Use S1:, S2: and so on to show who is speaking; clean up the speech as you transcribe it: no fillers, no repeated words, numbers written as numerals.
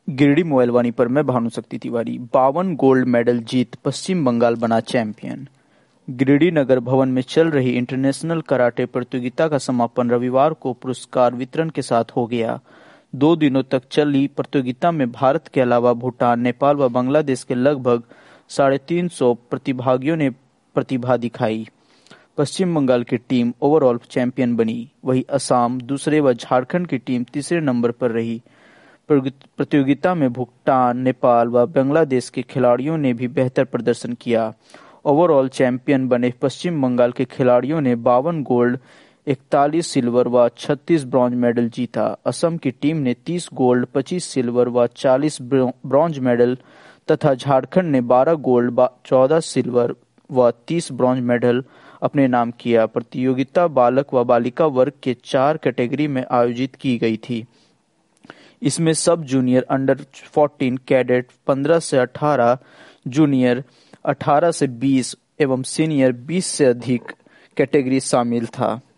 S1: गिरिडीह मोइलवानी पर मैं भानुशक्ति तिवारी। 52 गोल्ड मेडल जीत पश्चिम बंगाल बना चैंपियन। गिरिडीह नगर भवन में चल रही इंटरनेशनल कराटे प्रतियोगिता का समापन रविवार को पुरस्कार वितरण के साथ हो गया। 2 दिनों तक चली प्रतियोगिता में भारत के अलावा भूटान, नेपाल व बांग्लादेश के लगभग 350 प्रतिभागियों ने प्रतिभा दिखाई। पश्चिम बंगाल की टीम ओवरऑल चैंपियन बनी, वहीं असम दूसरे व झारखंड की टीम तीसरे नंबर पर रही। प्रतियोगिता में भूटान, नेपाल व बांग्लादेश के खिलाड़ियों ने भी बेहतर प्रदर्शन किया। ओवरऑल चैंपियन बने पश्चिम बंगाल के खिलाड़ियों ने 52 गोल्ड, 41 सिल्वर व 36 ब्रॉन्ज मेडल जीता। असम की टीम ने 30 गोल्ड, 25 सिल्वर व 40 ब्रॉन्ज मेडल तथा झारखंड ने 12 गोल्ड, 14 सिल्वर व 30 ब्रॉन्ज मेडल अपने नाम किया। प्रतियोगिता बालक व बालिका वर्ग के 4 कैटेगरी में आयोजित की गई थी। इसमें सब जूनियर अंडर 14 कैडेट 15 से 18, जूनियर 18 से 20 एवं सीनियर 20 से अधिक कैटेगरी शामिल था।